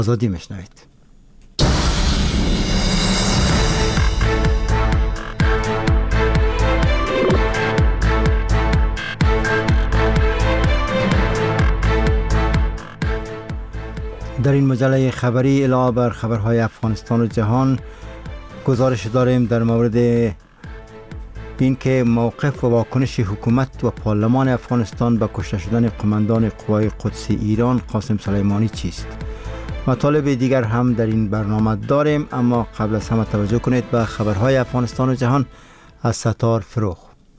آزادی میشنوید. در این مجله خبری علاوه بر خبرهای افغانستان و جهان گزارش داریم در مورد این که موقف و واکنش حکومت و پارلمان افغانستان به کشته شدن قماندان قوای قدسی ایران قاسم سلیمانی چیست. مطالب دیگر هم در این برنامه داریم، اما قبل از همه توجه کنید به خبرهای افغانستان و جهان از ستار فروغ.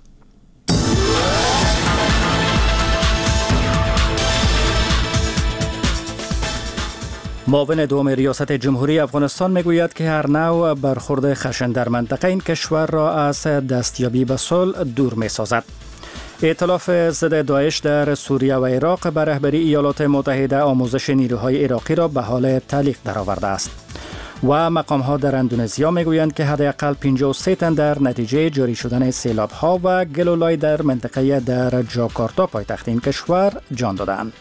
معاون دوم ریاست جمهوری افغانستان میگوید که هر نوع برخورد خشن در منطقه این کشور را از دستیابی به صلح دور می سازد. ائتلاف ضد داعش در سوریه و عراق به رهبری ایالات متحده آموزش نیروهای عراقی را به حال تعلیق درآورده است. و مقام‌ها در اندونزیا میگویند که حداقل 53 تن در نتیجه جاری شدن سیلاب‌ها و گلولای در منطقه در جاکارتا پایتخت این کشور جان دادند.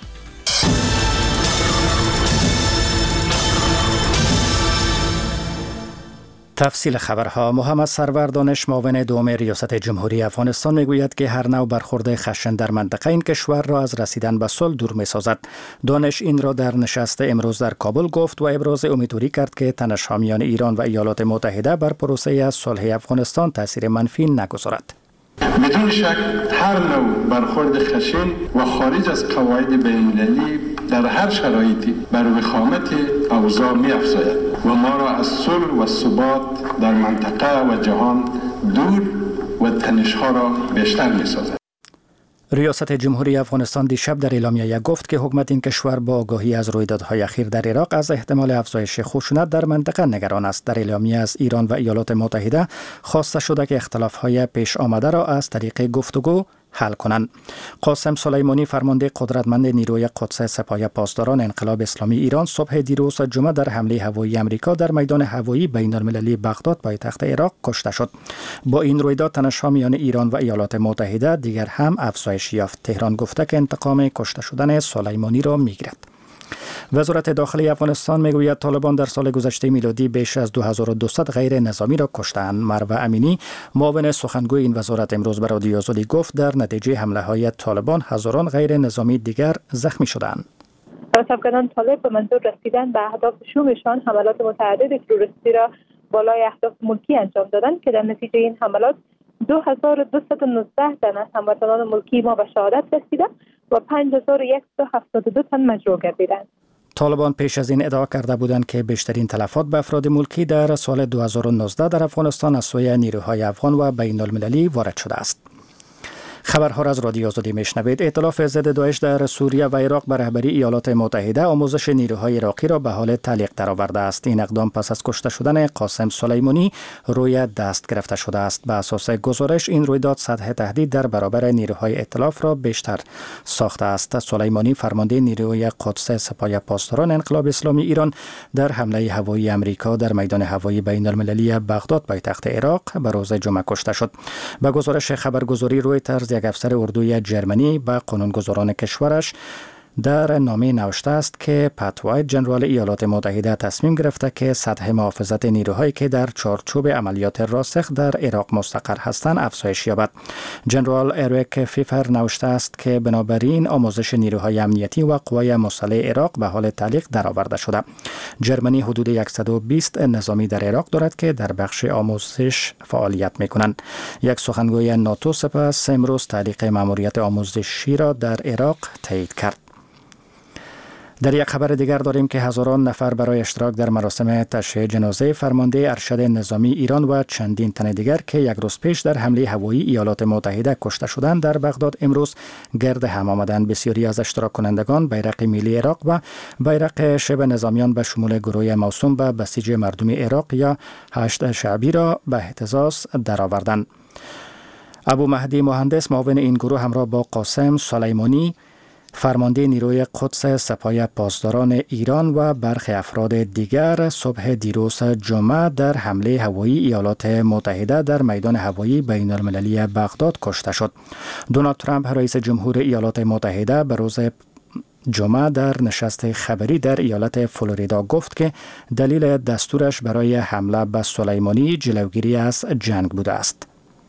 تفصیل خبرها. محمد سرور دانش، معاون دوم ریاست جمهوری افغانستان میگوید که هر نوع برخورد خشن در منطقه این کشور را از رسیدن به صلح دور میسازد. دانش این را در نشست امروز در کابل گفت و ابراز امیدواری کرد که تنش‌ها میان ایران و ایالات متحده بر پروسه صلح افغانستان تاثیر منفی نگذارد. بدون شک هر نوع برخورد خشن و خارج از قواعد بین‌المللی در هر شرایطی بر وخامت اوضاع می‌افزاید و ما را از صلح و ثبات در منطقه و جهان دور و تنش‌ها را بیشتر می‌سازد. ریاست جمهوری افغانستان دیشب در اعلامیه گفت که حکومت این کشور با آگاهی از رویدادهای اخیر در عراق از احتمال افزایش خشونت در منطقه نگران است. در اعلامیه از ایران و ایالات متحده خواسته شده که اختلاف‌های پیش آمده را از طریق گفتگو حل کنند. قاسم سلیمانی، فرمانده قدرتمند نیروی قدس سپاه پاسداران انقلاب اسلامی ایران، صبح دیروز جمعه در حمله هوایی امریکا در میدان هوایی بین‌المللی بغداد پایتخت عراق کشته شد. با این رویداد تنش‌ها میان ایران و ایالات متحده دیگر هم افزایش یافت. تهران گفته که انتقام کشته شدن سلیمانی را میگیرد. وزارت داخلی افغانستان میگوید طالبان در سال گذشته میلادی بیش از 2200 غیر نظامی را کشتند. مروه امینی، معاون سخنگوی این وزارت، امروز به رادیو آزادی گفت در نتیجه حمله های طالبان هزاران غیر نظامی دیگر زخمی شدند. افغانان طالب به منظور رسیدن به اهداف شومشان حملات متعدد تروریستی را بالای اهداف ملکی انجام دادند که در نتیجه این حملات 2219 تن از هموطنان ملکی ما به شهادت رسیده و 5172 تن مجروح گردیدند. طالبان پیش از این ادعا کرده بودند که بیشترین تلفات به افراد ملکی در سال 2019 در افغانستان از سوی نیروهای افغان و بین المللی وارد شده است. خبرها را از رادیو آزادی میشنوید. ائتلاف ضد داعش در سوریه و عراق به رهبری ایالات متحده آموزش نیروهای عراقی را به حال تعلیق درآورده است. این اقدام پس از کشته شدن قاسم سلیمانی روی دست گرفته شده است. به اساس گزارش این رویداد سطح تهدید در برابر نیروهای ائتلاف را بیشتر ساخته است. سلیمانی، فرمانده نیروی قدس سپاه پاسداران انقلاب اسلامی ایران، در حمله هوایی امریکا در میدان هوایی بین‌المللی بغداد پایتخت عراق به روز جمعه کشته شد. به گزارش خبرگزاری رویترز، یک افسر اردوی جرمنی به قانونگذاران کشورش در نامه نوشته است که پت وایت، ژنرال ایالات متحده، تصمیم گرفته که سطح محافظت نیروهایی که در چارچوب عملیات راسخ در عراق مستقر هستند افزایش یابد. ژنرال اریک فیفر نوشته است که بنابراین آموزش نیروهای امنیتی و قوای مسلح عراق به حال تعلیق درآورده شده. جرمنی حدود 120 نظامی در عراق دارد که در بخش آموزش فعالیت می‌کنند. یک سخنگوی ناتو سپس امروز تعلیق مأموریت آموزشی را در عراق تایید کرد. در یک خبر دیگر داریم که هزاران نفر برای اشتراک در مراسم تشییع جنازه فرمانده ارشد نظامی ایران و چندین تن دیگر که یک روز پیش در حمله هوایی ایالات متحده کشته شدند در بغداد امروز گرد هم آمدند. بسیاری از اشتراک کنندگان بیرق ملی عراق و بیرق شبه نظامیان به شمول گروه موسوم به بسیج مردمی عراق یا هشت شعبی را به اهتزاز درآوردند. ابو مهدی مهندس، معاون این گروه، همراه با قاسم سلیمانی، فرمانده نیروی قدس سپاه پاسداران ایران و برخی افراد دیگر صبح دیروز جمعه در حمله هوایی ایالات متحده در میدان هوایی بین المللی بغداد کشته شد. دونالد ترامپ، رئیس جمهور ایالات متحده، به روز جمعه در نشست خبری در ایالت فلوریدا گفت که دلیل دستورش برای حمله به سلیمانی جلوگیری از جنگ بوده است.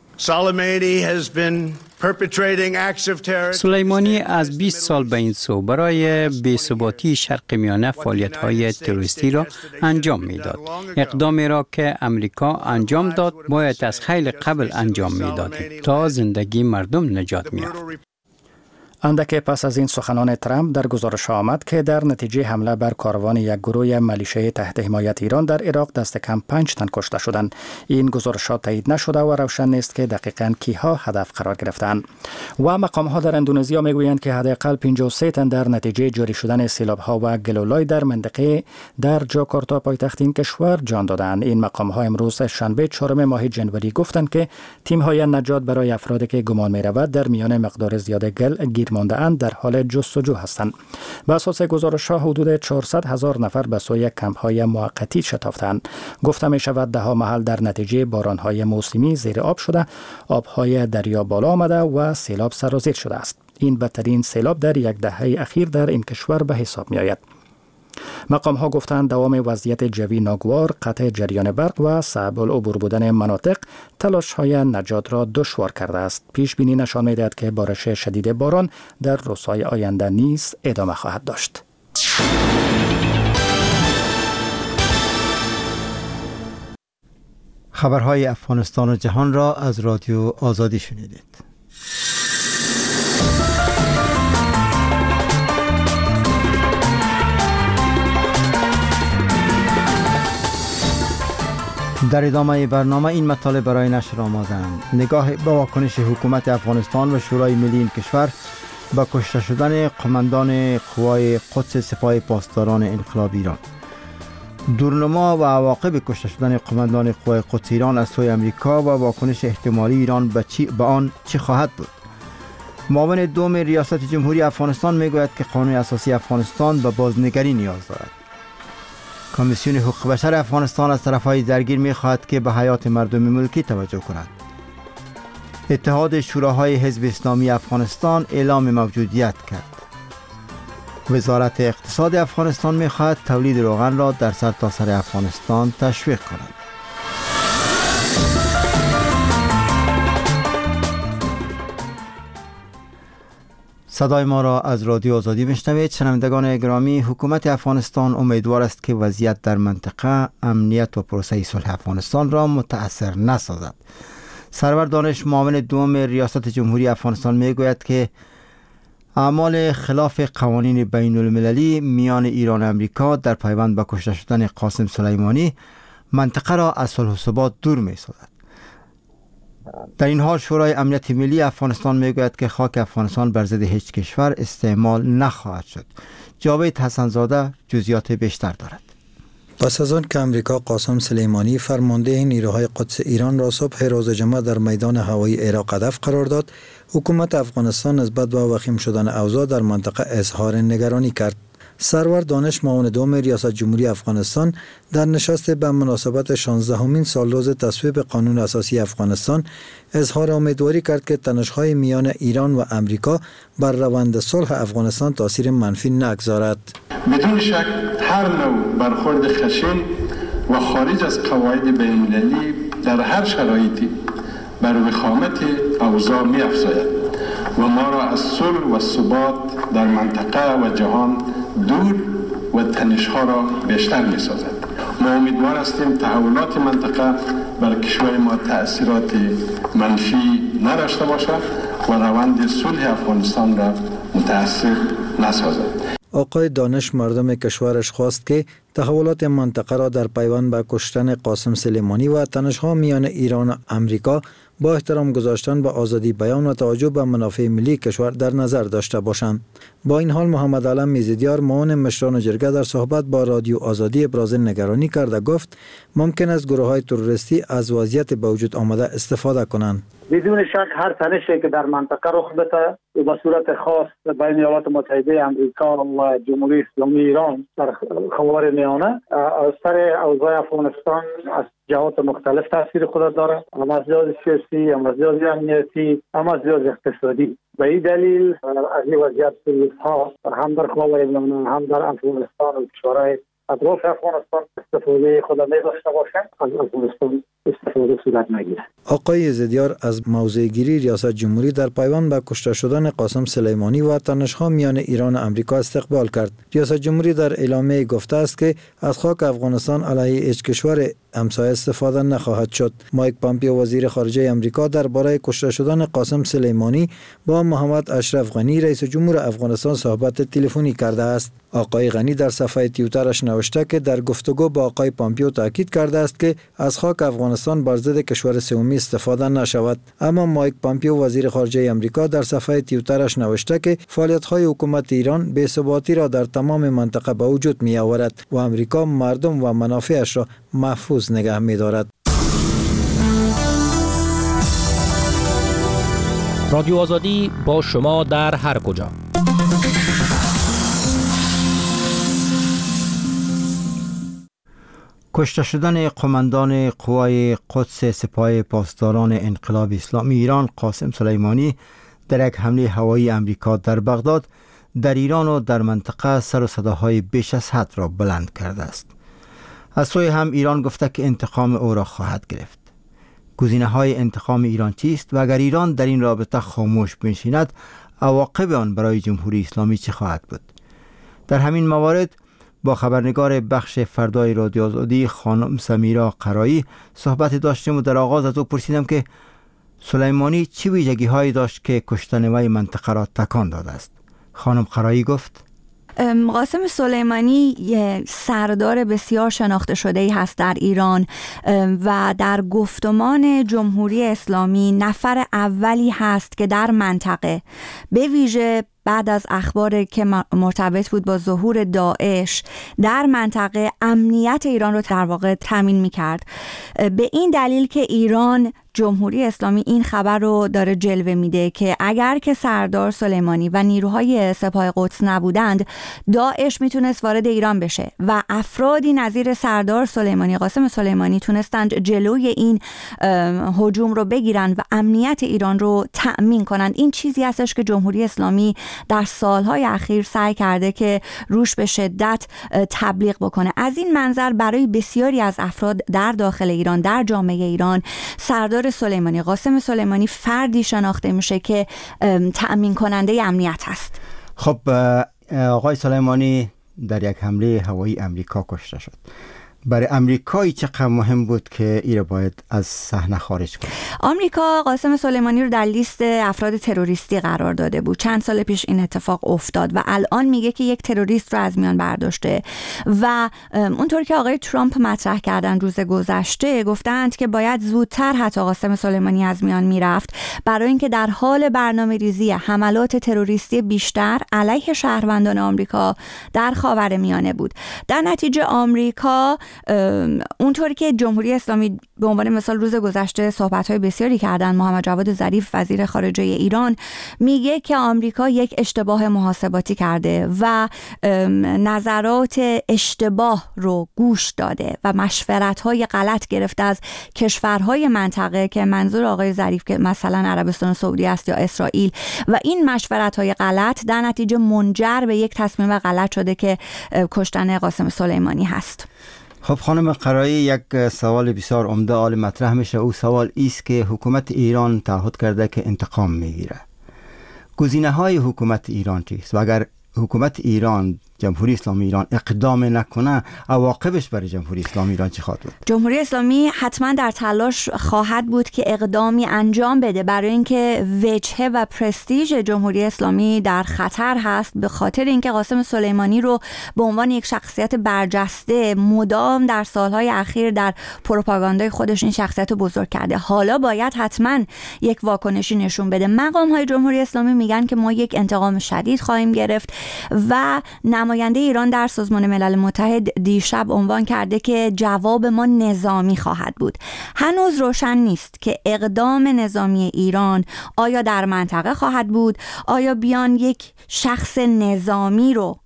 سلیمانی از 20 سال به این سو برای بی‌ثباتی شرق میانه فعالیت‌های تروریستی را انجام می‌داد. اقدامی را که امریکا انجام داد باید از خیلی قبل انجام می‌دادیم تا زندگی مردم نجات می‌یافت. اندک پس از این سخنان ترامپ در گزارش آمد که در نتیجه حمله بر کاروان یک گروه ملیشه تحت حمایت ایران در عراق دست کم 5 تن کشته شدند. این گزارشات تایید نشده و روشن نیست که دقیقاً کیها هدف قرار گرفتند. و مقام‌ها در اندونزیا میگویند که حداقل 53 تن در نتیجه جاری شدن سیلاب‌ها و گلولای در منطقه در جاکارتا پایتخت این کشور جان دادند. این مقام‌ها امروز شنبه 4 ماه جنوری گفتند که تیم‌های نجات برای افرادی که گمان می‌رود در میان مقدار زیاد گل گیر مانده اند در حال جستجو هستند. بر اساس گزارش‌ها حدود 400,000 نفر به سوی کمپ‌های موقتی شتافتند. گفته می‌شود ده‌ها محل در نتیجه باران‌های موسمی زیر آب شده، آب‌های دریا بالا آمده و سیلاب سرازیر شده است. این بدترین سیلاب در یک دهه اخیر در این کشور به حساب می‌آید. مقام ها گفتند دوام وضعیت جوی ناگوار، قطع جریان برق و صعب العبور بودن مناطق تلاش های نجات را دشوار کرده است. پیش بینی نشان می‌دهد که بارش شدید باران در روزهای آینده نیز ادامه خواهد داشت. خبرهای افغانستان و جهان را از رادیو آزادی شنیدید. در ادامه برنامه این مطالب برای نشر آمدند. نگاه به واکنش حکومت افغانستان و شورای ملی این کشور به کشته شدن قماندان قوای قدس سپاه پاسداران انقلاب ایران. دورنما و عواقب کشته شدن قماندان قوای قدس ایران از سوی امریکا و واکنش احتمالی ایران به آن چه خواهد بود. معاون دوم ریاست جمهوری افغانستان میگوید که قانون اساسی افغانستان به بازنگری نیاز دارد. کمیسیون حقوق بشر افغانستان از طرفهای درگیر می‌خواهد که به حیات مردم ملکی توجه کنند. اتحاد شوراهای حزب اسلامی افغانستان اعلام موجودیت کرد. وزارت اقتصاد افغانستان می‌خواهد تولید روغن را در سرتاسر افغانستان تشویق کند. صدای ما را از رادیو آزادی میشنوید. شنوندگان گرامی، حکومت افغانستان امیدوار است که وضعیت در منطقه امنیت و پروسه صلح افغانستان را متأثر نسازد. سرور دانش، معاون دوم ریاست جمهوری افغانستان میگوید که اعمال خلاف قوانین بین المللی میان ایران و امریکا در پیوند به کشته شدن قاسم سلیمانی منطقه را از صلح و ثبات دور می‌سازد. در این حال شورای امنیت ملی افغانستان میگوید که خاک افغانستان بر ضد هیچ کشور استعمال نخواهد شد. جاوید حسنزاده جزئیات بیشتر دارد. پس از آن که امریکا قاسم سلیمانی فرمانده نیروهای قدس ایران را صبح روز جمعه در میدان هوایی عراق هدف قرار داد، حکومت افغانستان نسبت به وخیم شدن اوضاع در منطقه اظهار نگرانی کرد. سرور دانش، معاون دوم ریاست جمهوری افغانستان، در نشست به مناسبت 16مین سالروز تصویب قانون اساسی افغانستان اظهار امیدواری کرد که تنش‌های میان ایران و امریکا بر روند صلح افغانستان تاثیر منفی نگذارد. بدون شک هر نوع برخورد خشن و خارج از قواعد بین‌المللی در هر شرایطی بر وخامت اوضاع می‌افزاید و ما را از صلح و ثبات در منطقه و جهان دور و تنش‌ها را بیشتر می‌سازد. ما امیدوار هستیم تحولات منطقه بر کشور ما تأثیرات منفی نداشته باشد و روند صلح افغانستان را متأثر نسازد. آقای دانش مردم کشورش خواست که تحولات منطقه را در پیوند به کشتن قاسم سلیمانی و تنش‌ها میان ایران و امریکا با احترام گذاشتن به آزادی بیان و توجه به منافع ملی کشور در نظر داشته باشند. با این حال محمد علم میزدیار، معاون مشران جرگه، در صحبت با رادیو آزادی ابراز نگرانی کرده گفت ممکن است گروه‌های تروریستی از وضعیت به وجود آمده استفاده کنند. بدون شک هر تنشی که در منطقه رخ بده و به صورت خاص بین ایالات متحده آمریکا و جمهوری اسلامی ایران در خاور میانه از سر اوضاع افغانستان از جهات مختلف تاثیر خود داره، هم از لحاظ سیاسی، هم از لحاظ امنیتی، هم از لحاظ اقتصادی. به این دلیل از این وضعیت ها هم در خاور میانه هم در افغانستان و کشورهای اطراف افغانستان استفاده خود نداشته باشند، از افغانستان استفاده صورت نگیره. آقای زدیار از موضع‌گیری ریاست جمهوری در پیوند به کشته شدن قاسم سلیمانی و تنش‌ها میان ایران و آمریکا استقبال کرد. ریاست جمهوری در اعلامیه گفته است که از خاک افغانستان علیه هیچ کشور همسایه استفاده نخواهد شد. مایک پامپیو وزیر خارجه آمریکا درباره کشته شدن قاسم سلیمانی با محمد اشرف غنی رئیس جمهور افغانستان صحبت تلفنی کرده است. آقای غنی در صفحه توییترش نوشته که در گفتگو با آقای پامپیو تاکید کرده است که از خاک افغانستان بر ضد کشور سومی استفاده نشود. اما مایک پامپیو وزیر خارجه آمریکا در صفحه توییترش نوشته که فعالیت‌های حکومت ایران بی‌ثباتی را در تمام منطقه به وجود می آورد و آمریکا مردم و منافعش را محفوظ نگه می دارد. رادیو آزادی با شما در هر کجا. کشته شدن قماندان قوای قدس سپاه پاسداران انقلاب اسلامی ایران قاسم سلیمانی در یک حمله هوایی امریکا در بغداد در ایران و در منطقه سر و صداهای بیش از حد را بلند کرده است. از سوی هم ایران گفته که انتقام او را خواهد گرفت. گزینه‌های انتقام ایران چیست و اگر ایران در این رابطه خاموش بنشیند عواقب آن برای جمهوری اسلامی چه خواهد بود؟ در همین موارد با خبرنگار بخش فردای رادیو آزادی خانم سمیرا قرایی صحبت داشتیم و در آغاز از او پرسیدم که سلیمانی چه ویژگی‌هایی داشت که کشتن وی منطقه را تکان داده است. خانم قرایی گفت قاسم سلیمانی سردار بسیار شناخته شده‌ای هست در ایران و در گفتمان جمهوری اسلامی نفر اولی هست که در منطقه به ویژه بعد از اخباری که مرتبط بود با ظهور داعش در منطقه امنیت ایران رو در واقع تامین می‌کرد. به این دلیل که ایران جمهوری اسلامی این خبر رو داره جلوه میده که اگر که سردار سلیمانی و نیروهای سپاه قدس نبودند داعش میتونست وارد ایران بشه و افرادی نظیر سردار سلیمانی قاسم سلیمانی تونستند جلوی این هجوم رو بگیرن و امنیت ایران رو تأمین کنند. این چیزی هستش که جمهوری اسلامی در سالهای اخیر سعی کرده که روش به شدت تبلیغ بکنه. از این منظر برای بسیاری از افراد در داخل ایران در جامعه ایران سردار سلیمانی قاسم سلیمانی فردی شناخته میشه که تأمین کننده امنیت هست. خب آقای سلیمانی در یک حمله هوایی امریکا کشته شد. برای امریکایی چقدر مهم بود که ایره باید از صحنه خارج کنه؟ آمریکا قاسم سلیمانی رو در لیست افراد تروریستی قرار داده بود. چند سال پیش این اتفاق افتاد و الان میگه که یک تروریست رو از میان برداشته و اونطور که آقای ترامپ مطرح کردن روز گذشته گفتند که باید زودتر حتی قاسم سلیمانی از میان میرفت برای اینکه در حال برنامه‌ریزی حملات تروریستی بیشتر علیه شهروندان آمریکا در خاورمیانه بود. در نتیجه آمریکا اونطوری که جمهوری اسلامی به عنوان مثال روز گذشته صحبت‌های بسیاری کردن، محمد جواد ظریف وزیر خارجه ایران میگه که آمریکا یک اشتباه محاسباتی کرده و نظرات اشتباه رو گوش داده و مشورت‌های غلط گرفته از کشورهای منطقه که منظور آقای ظریف که مثلا عربستان سعودی است یا اسرائیل و این مشورت‌های غلط در نتیجه منجر به یک تصمیم غلط شده که کشتن قاسم سلیمانی هست. خب خانم قرایی، یک سوال بسیار عمده حال مطرح میشه. او سوال ایست که حکومت ایران تعهد کرده که انتقام میگیره. گزینه‌های حکومت ایران چیست و اگر حکومت ایران جمهوری اسلامی ایران اقدام نکنه عواقبش برای جمهوری اسلامی ایران چه خواهد بود؟ جمهوری اسلامی حتما در تلاش خواهد بود که اقدامی انجام بده برای اینکه وجهه و پرستیژ جمهوری اسلامی در خطر هست، به خاطر اینکه قاسم سلیمانی رو به عنوان یک شخصیت برجسته مدام در سالهای اخیر در پروپاگاندای خودش این شخصیت رو بزرگ کرده. حالا باید حتما یک واکنشی نشون بده. مقام‌های جمهوری اسلامی میگن که ما یک انتقام شدید خواهیم گرفت و نماینده ایران در سازمان ملل متحد دیشب عنوان کرده که جواب ما نظامی خواهد بود. هنوز روشن نیست که اقدام نظامی ایران آیا در منطقه خواهد بود، آیا بیان یک شخص نظامی رو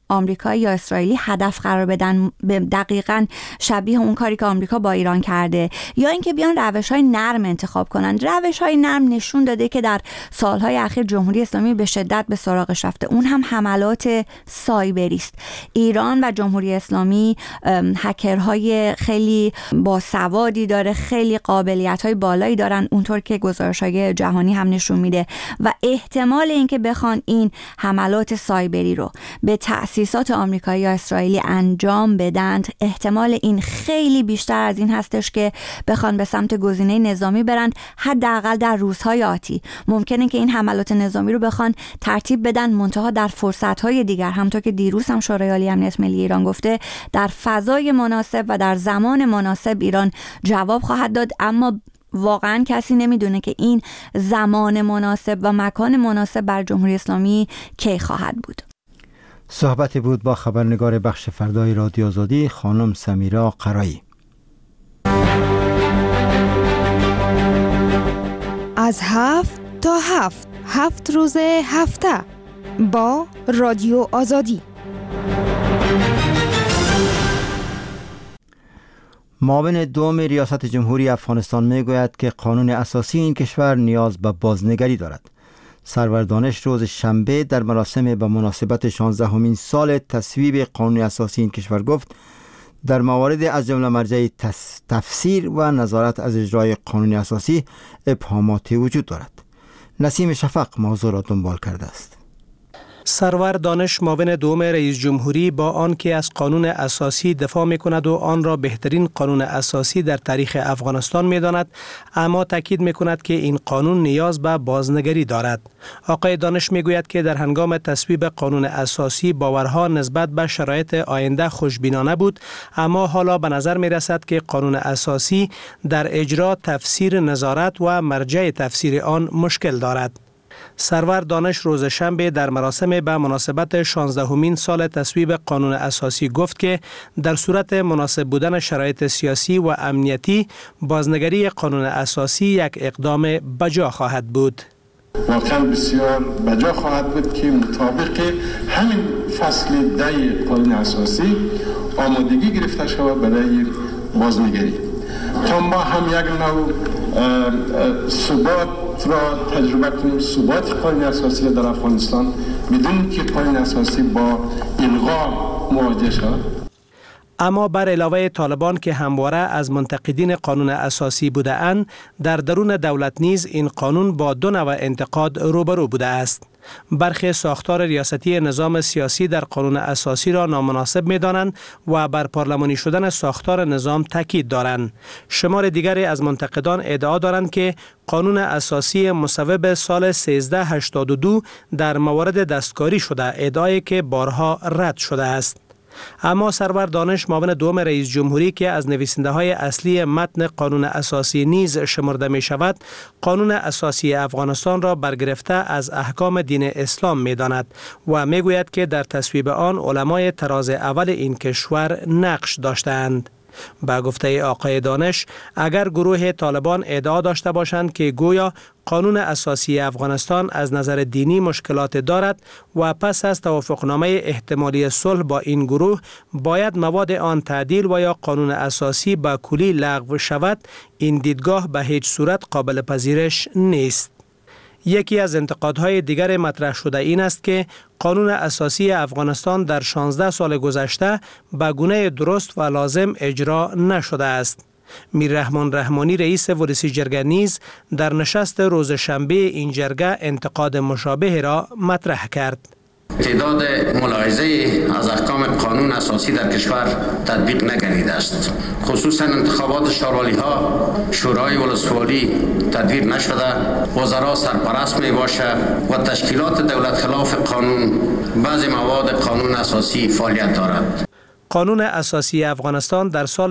آمریکایی یا اسرائیلی هدف قرار بدن، دقیقاً شبیه اون کاری که آمریکا با ایران کرده، یا اینکه بیان روش‌های نرم انتخاب کنن. روش‌های نرم نشون داده که در سالهای اخیر جمهوری اسلامی به شدت به سراغش رفته، اون هم حملات سایبری است. ایران و جمهوری اسلامی هکرهای خیلی باسوادی داره، خیلی قابلیت‌های بالایی دارن، اونطور که گزارش‌های جهانی هم نشون میده، و احتمال اینکه بخوان این حملات سایبری رو به تأسیسات آمریکایی یا اسرائیلی انجام بدند، احتمال این خیلی بیشتر از این هستش که بخوان به سمت گزینه نظامی برند. حداقل در روزهای آتی ممکنه که این حملات نظامی رو بخوان ترتیب بدن، منتها در فرصت‌های دیگر، همونطور که دیروز هم شورای عالی امنیت ملی ایران گفته، در فضای مناسب و در زمان مناسب ایران جواب خواهد داد. اما واقعا کسی نمیدونه که این زمان مناسب و مکان مناسب بر جمهوری اسلامی کی خواهد بود. صحبتی بود با خبرنگار بخش فردای رادیو آزادی خانم سمیرا قرایی. از 7 تا 7 روز هفته با رادیو آزادی. معاون دوم ریاست جمهوری افغانستان میگوید که قانون اساسی این کشور نیاز به بازنگری دارد. سرور دانش روز شنبه در مراسم به مناسبت 16مین سال تصویب قانون اساسی این کشور گفت در موارد از جمله مرجع تفسیر و نظارت از اجرای قانون اساسی ابهاماتی وجود دارد. نسیم شفق موضوع را دنبال کرده است. سرور دانش معاون دوم رئیس جمهوری با آن که از قانون اساسی دفاع می‌کند و آن را بهترین قانون اساسی در تاریخ افغانستان می‌داند، اما تاکید می‌کند که این قانون نیاز به بازنگری دارد. آقای دانش می‌گوید که در هنگام تصویب قانون اساسی باورها نسبت به شرایط آینده خوشبینانه بود، اما حالا به نظر می‌رسد که قانون اساسی در اجرا، تفسیر، نظارت و مرجع تفسیر آن مشکل دارد. سرور دانش روز شنبه در مراسم به مناسبت 16مین سال تصویب قانون اساسی گفت که در صورت مناسب بودن شرایط سیاسی و امنیتی، بازنگری قانون اساسی یک اقدام بجا خواهد بود. واقعا بسیار بجا خواهد بود که مطابق همین فصل 10 قانون اساسی آمادگی گرفته شود برای بازنگری، تا ما هم یک نوع ثبات را تجربه کنیم، ثبات قانون اساسی در افغانستان بدون که قانون اساسی با الغا مواجه شود. اما بر علاوه طالبان که همواره از منتقدین قانون اساسی بوده اند، در درون دولت نیز این قانون با دو نوع انتقاد روبرو بوده است. برخی ساختار ریاستی نظام سیاسی در قانون اساسی را نامناسب می‌دانند و بر پارلمانی شدن ساختار نظام تاکید دارند. شمار دیگری از منتقدان ادعا دارند که قانون اساسی مصوب سال 1382 در موارد دستکاری شده، ادعایی که بارها رد شده است. اما سرور دانش معاون دوم رئیس جمهوری که از نویسنده های اصلی متن قانون اساسی نیز شمرده می شود، قانون اساسی افغانستان را برگرفته از احکام دین اسلام می داند و می گوید که در تصویب آن علمای طراز اول این کشور نقش داشتند. با گفته آقای دانش، اگر گروه طالبان ادعا داشته باشند که گویا قانون اساسی افغانستان از نظر دینی مشکلات دارد و پس از توافقنامه احتمالی صلح با این گروه باید مواد آن تعدیل و یا قانون اساسی به کلی لغو شود، این دیدگاه به هیچ صورت قابل پذیرش نیست. یکی از انتقادهای دیگر مطرح شده این است که قانون اساسی افغانستان در 16 سال گذشته به گونه درست و لازم اجرا نشده است. میررحمان رحمانی رئیس ورسی جرگه نیز در نشست روز شنبه این جرگه انتقاد مشابه را مطرح کرد. تعداد ملاحظه از احکام قانون اساسی در کشور تطبیق نگردیده است. خصوصا انتخابات شورالی ها، شورای ولسوالی تدبیر نشده، وزرا سرپرست می باشه و تشکیلات دولت خلاف قانون بعضی مواد قانون اساسی فعالیت دارد. قانون اساسی افغانستان در سال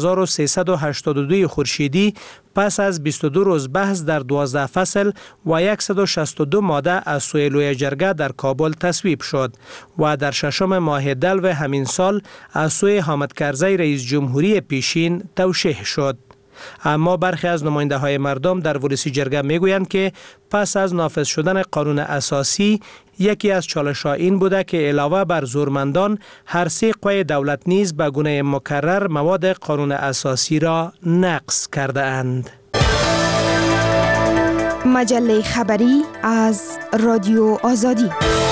1382 خورشیدی پس از 22 روز بحث در 12 فصل و 162 ماده از سوی لوی جرگه در کابل تصویب شد و در ششم ماه دلو همین سال از سوی حامد کرزی رئیس جمهوری پیشین توشیح شد. اما برخی از نماینده های مردم در ولسی جرگه میگویند که پس از نافذ شدن قانون اساسی یکی از چالش‌ها این بوده که علاوه بر زورمندان هر سه قوه دولت نیز به گونه مکرر مواد قانون اساسی را نقض کرده اند. مجله خبری از رادیو آزادی.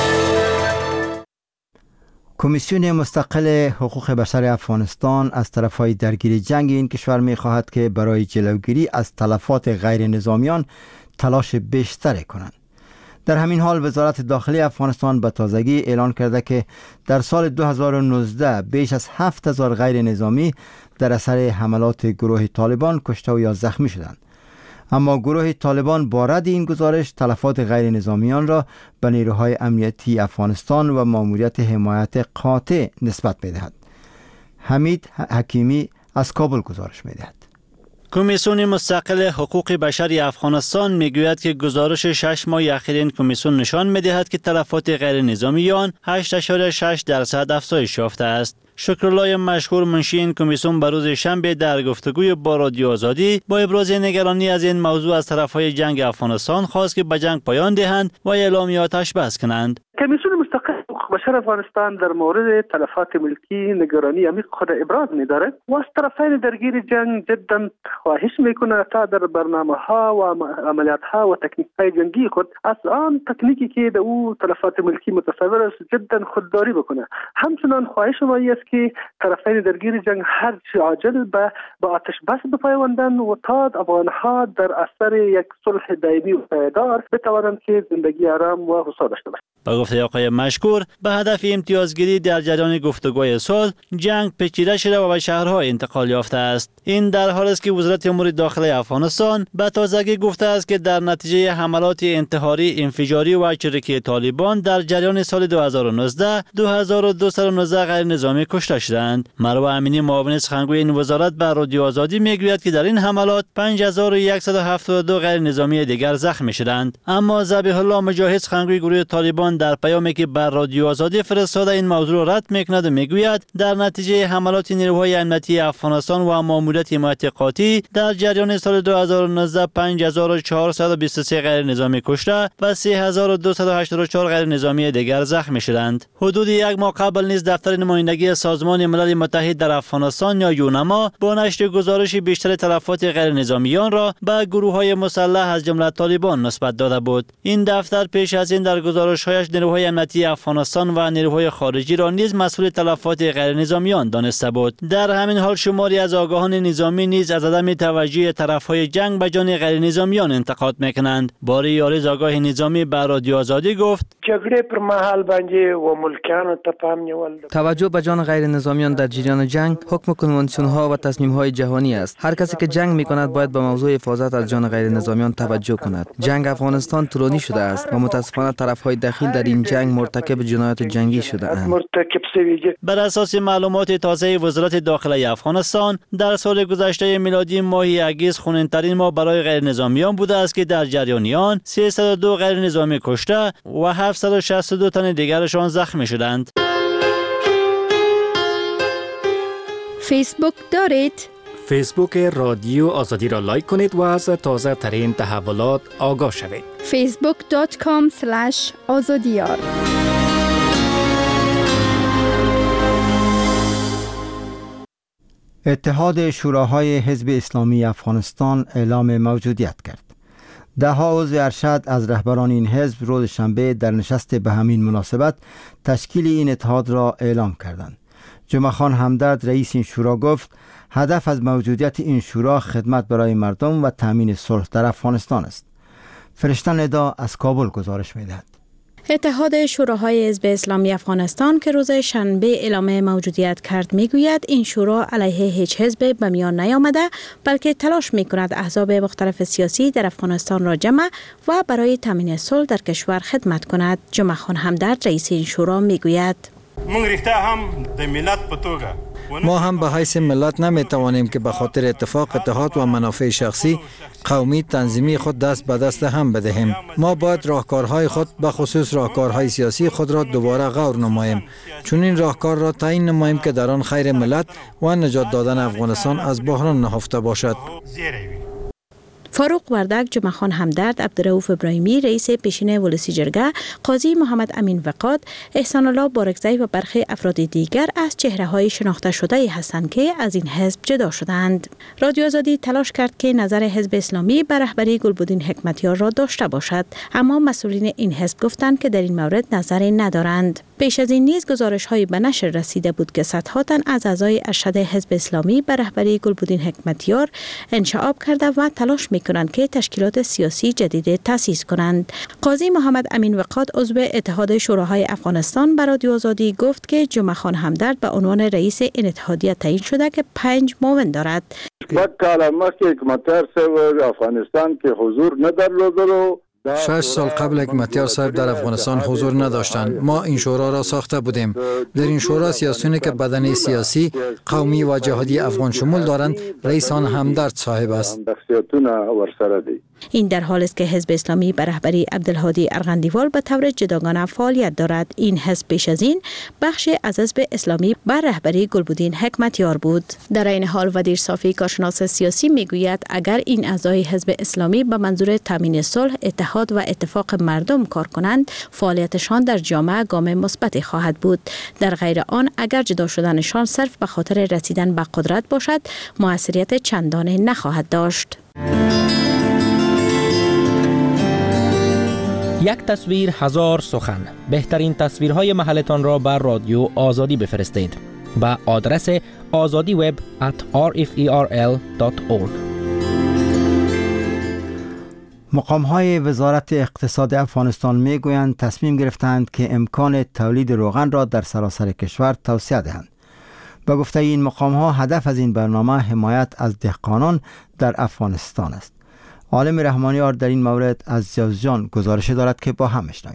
کمیسیون مستقل حقوق بشر افغانستان از طرفهای درگیر جنگ این کشور می خواهد که برای جلوگیری از تلفات غیر نظامیان تلاش بیشتری کنند. در همین حال وزارت داخلی افغانستان به تازگی اعلان کرده که در سال 2019 بیش از 7000 غیر نظامی در اثر حملات گروه طالبان کشته و یا زخمی شدند. اما گروه طالبان با رد این گزارش تلفات غیر نظامیان را به نیروهای امنیتی افغانستان و ماموریت حمایت قاطع نسبت می‌دهد. حمید حکیمی از کابل گزارش می‌دهد. کمیسیون مستقل حقوق بشر افغانستان میگوید که گزارش 6 ماه اخیر این کمیسیون نشان می‌دهد که تلفات غیر نظامیان 8.6% افزایش یافته است. شکرالله مشهور منشی این کمیسیون به روز شنبه در گفتگوی با رادیو آزادی با ابراز نگرانی از این موضوع از طرفهای جنگ افغانستان خواست که به جنگ پایان دهند و اعلامیاتش بس کنند. کمیسیون مستقل حقوق بشر افغانستان در مورد تلفات ملکی نگرانی عمیق خود ابراز می‌دارد و از طرفین درگیر جنگ جدا خواهش می‌کند تا در برنامه‌ها و عملیات‌ها و تکنیک‌های جنگی خود از آن تکنیکی که در او تلفات ملکی متصور است جدا خودداری بکنه. همچنان خواهش ما است که طرفین درگیر جنگ هر چه عاجل به آتش بس بپیوندند و تا افغان‌ها در اثر یک صلح دائمی و پایدار بتوانند که زندگی آرام و حصول داشته باشند. با گفته آقای مشکور به هدف امتیازگیری در جریان گفتگوهای صلح جنگ پیچیده شده و به شهرها انتقال یافته است. این در حالی است که وزارت امور داخلی افغانستان به تازگی گفته است که در نتیجه حملات انتحاری، انفجاری و چریکی طالبان در جریان سال 2019 2219 غیر نظامی کشته شدند. مروه امینی معاون سخنگوی این وزارت به رادیو آزادی میگوید که در این حملات 5172 غیر نظامی دیگر زخمی شدند. اما ذبیح الله مجاهد سخنگوی گروه طالبان در پیامی که بر رادیو آزادی فرستاده این موضوع را رد میکند و میگوید در نتیجه حملات نیروهای امنیتی افغانستان و ماموریت حمایت قاطع در جریان سال 2019 5423 غیر نظامی کشته و 3284 غیر نظامی دیگر زخمی شدند. حدود یک ماه قبل نیز دفتر نمایندگی سازمان ملل متحد در افغانستان یا یونما با نشر گزارش بیشتر تلفات غیر نظامیان را به گروه‌های مسلح از جمله طالبان نسبت داده بود. این دفتر پیش از این در گزارش‌هایش نیروهای امنیتی افغانستان و نیروهای خارجی را نیز مسئول تلفات غیر نظامیان دانسته بود. در همین حال شماری از آگاهان نظامی نیز از عدم توجه طرفهای جنگ به جان غیر نظامیان انتقاد میکنند. باری یاریز آگاه نظامی به رادیو آزادی گفت جګړې پر مهال باندې و ملکانو ته پام نیول توجه به جان غیر نظامیان در جریان جنگ حکم کنوانسیون ها و تصمیم های جهانی است. هر کسی که جنگ می کند باید به موضوع حفاظت از جان غیر نظامیان توجه کند. جنگ افغانستان طولانی شده است و متاسفانه طرف های دخیل در این جنگ مرتکب جنایات جنگی شده اند. بر اساس معلومات تازه وزارت داخلی افغانستان در سال گذشته میلادی ماه اگست خونین‌ترین ماه برای غیر نظامیان بوده است که در جریان آن 302 غیر نظامی کشته و 762 تن دیگرشان زخمی شدند. فیسبوک دارید؟ فیسبوک رادیو آزادی را لایک کنید و از تازه ترین تحولات آگاه شوید. facebook.com/azadiyar اتحاد شوراهای حزب اسلامی افغانستان اعلام موجودیت کرد. ده‌ها عضو ارشد از رهبران این حزب روز شنبه در نشست به همین مناسبت تشکیل این اتحاد را اعلام کردند. جمعه خان همدرد رئیس این شورا گفت هدف از موجودیت این شورا خدمت برای مردم و تامین صلح در افغانستان است. فرشته ندا از کابل گزارش می‌دهد. اتحاد شوراهای حزب اسلامی افغانستان که روز شنبه اعلام موجودیت کرد میگوید این شورا علیه هیچ حزب به میان نیامده بلکه تلاش میکند احزاب مختلف سیاسی در افغانستان را جمع و برای تامین صلح در کشور خدمت کند. جمعه خان همدرد رئیس این شورا میگوید موږ رښتیا هم د ملت په توګه ما هم به حیث ملت نمی توانیم که به خاطر اتحاد و منافع شخصی، قومی، تنظیمی خود دست به دست هم بدهیم. ما باید راهکارهای خود به خصوص راهکارهای سیاسی خود را دوباره غور نماییم. چون این راهکار را تعیین نماییم که در آن خیر ملت و نجات دادن افغانستان از بحران نهفته باشد. فاروق وردک، جمعه خان همدرد، عبدالرؤوف ابراهیمی، رئیس پیشین ولسی جرگه، قاضی محمد امین وقاد، احسان الله بارکزی و برخی افراد دیگر از چهره‌های شناخته شده هستند که از این حزب جدا شدند. رادیو آزادی تلاش کرد که نظر حزب اسلامی بر رهبری گلبدین حکمتیار را داشته باشد، اما مسئولین این حزب گفتند که در این مورد نظری ندارند. پیش از این نیز گزارش‌هایی به نشر رسیده بود که صدها تن از اعضای ارشد حزب اسلامی بر رهبری گلبدین حکمتیار انشعاب کرده و تلاش می‌کنند که تشکیلات سیاسی جدید تأسیس کنند. قاضی محمد امین وقاد، عضو اتحاد شوراهای افغانستان، به رادیو آزادی گفت که جمعه خان همدرد به عنوان رئیس این اتحادیه تعیین شده که 5 معاون دارد. یک کلمه که حکمتیار صاحب افغانستان که حضور ندارد 6 سال قبل حکمتیار صاحب در افغانستان حضور نداشتند. ما این شورا را ساخته بودیم. در این شورا سیاسیونی که بدنه سیاسی، قومی و جهادی افغان شمول دارند، رئیس آن همدرد صاحب است. این در حال است که حزب اسلامی به رهبری عبدالهادی ارغندیوال به طور جداگانه فعالیت دارد. این حزب پیش از این بخش از حزب اسلامی بر رهبری گلبدین حکمتیار بود. در این حال وزیر صافی، کارشناس سیاسی، میگوید اگر این اعضای حزب اسلامی به منظور تامین صلح، اتحاد و اتفاق مردم کار کنند، فعالیتشان در جامعه گام مثبتی خواهد بود. در غیر آن، اگر جدا شدنشان صرف به خاطر رسیدن به قدرت باشد، موثریت چندانه نخواهد داشت. یک تصویر هزار سخن. بهترین تصویرهای محلتان را بر رادیو آزادی بفرستید به آدرس azadiweb@rferl.org. مقام‌های وزارت اقتصاد افغانستان میگویند تصمیم گرفتند که امکان تولید روغن را در سراسر کشور توسعه دهند. به گفته این مقام‌ها، هدف از این برنامه حمایت از دهقانان در افغانستان است. عالم رحمانیار در این مورد از جوزجان گزارش دارد که با هم بشنویم.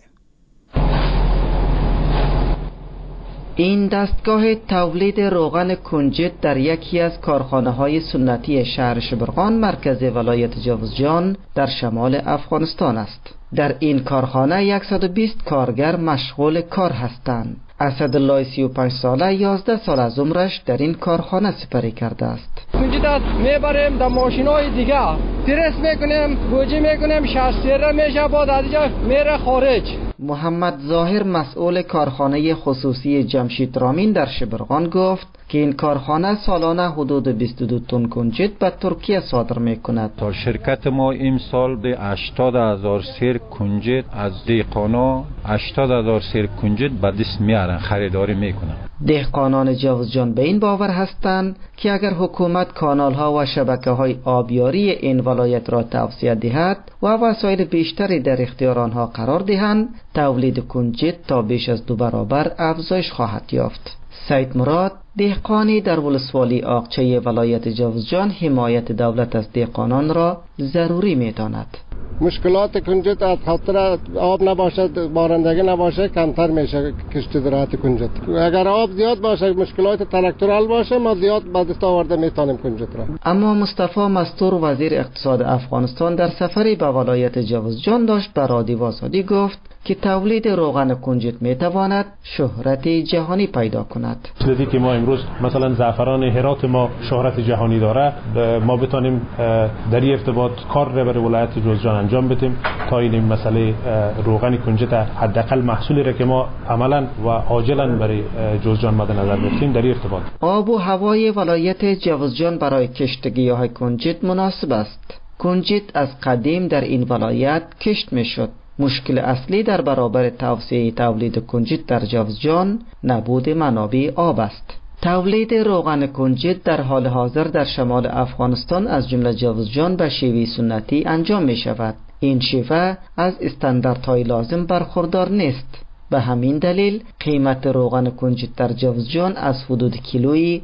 این دستگاه تولید روغن کنجد در یکی از کارخانه‌های سنتی شهر شبرغان، مرکز ولایت جوزجان در شمال افغانستان است. در این کارخانه 120 کارگر مشغول کار هستند. اسدالله 35 ساله 11 سال از عمرش در این کارخانه سپری کرده است. کنجد میبریم در ماشینای دیگه، درس میکنیم، گوجه میکنیم، شرسیره میشه، بعد از اینجا میره خارج. محمد ظاهر، مسئول کارخانه خصوصی جمشید رامین در شبرغان، گفت که این کارخانه سالانه حدود 22 تن کنجد به ترکیه صادر میکند. شرکت ما این سال به 80,000 سیر کنجد از دهقانا 80,000 سیر کنجد به دست میارن، خریداری میکنن. دهقانان جوزجان به این باور هستند که اگر حکومت کانال‌ها و شبکه‌های آبیاری این ولایت را توسعه دهد و وسایل بیشتری در اختیار آنها قرار دهند، تولید کنجد تا بیش از 2 برابر افزایش خواهد یافت. سید مراد، دهقانی در ولسوالی آقچه ولایت جوزجان، حمایت دولت از دهقانان را ضروری می‌داند. مشکلات کنجد از خاطر آب نباشد، بارندگی نباشه، کمتر میشه کشت زراعت کنجد. اگر آب زیاد باشه، مشکلات تراکتورال باشه، ما زیاد به دست آورده میتونیم کنجد را. اما مصطفی مستور، وزیر اقتصاد افغانستان، در سفری به ولایت جوزجان داشت به رادیو آزادی گفت که تولید روغن کنجد میتواند شهرت جهانی پیدا کند. چیزی که ما امروز مثلا زعفران هرات ما شهرت جهانی داره، ما بتونیم در این ارتباط کار را برای ولایت جوزجان انجام بدیم تا این مسئله روغن کنجد حداقل محصولی را که ما عملا و عاجلا برای جوزجان مد نظر گرفتیم در این ارتباط. آب و هوای ولایت جوزجان برای کشت گیاه کنجد مناسب است. کنجد از قدیم در این ولایت کشت میشد. مشکل اصلی در برابر توسعه تولید کنجد در جوزجان نبود منابع آب است. تولید روغن کنجد در حال حاضر در شمال افغانستان از جمله جوزجان به شیوه سنتی انجام می شود. این شیوه از استانداردهای لازم برخوردار نیست. به همین دلیل قیمت روغن کنجد در جوزجان از حدود کیلویی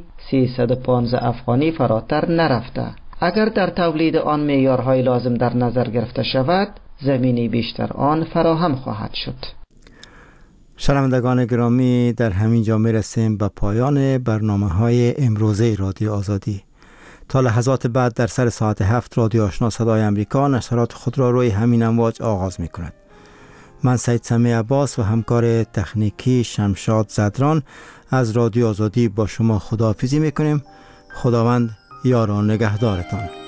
315 افغانی فراتر نرفته. اگر در تولید آن معیارهای لازم در نظر گرفته شود، زمینی بیشتر آن فراهم خواهد شد. شنوندگان گرامی، در همین جا میرسیم به پایان برنامه‌های امروزه رادیو آزادی. تا لحظات بعد در سر ساعت 7 رادیو آشنا صدای امریکا نشرات خود را روی همین امواج آغاز می کند. من سید سمیع عباس و همکار تکنیکی شمشاد زدران از رادیو آزادی با شما خداحافظی می کنیم. خداوند یار و نگهدارتان.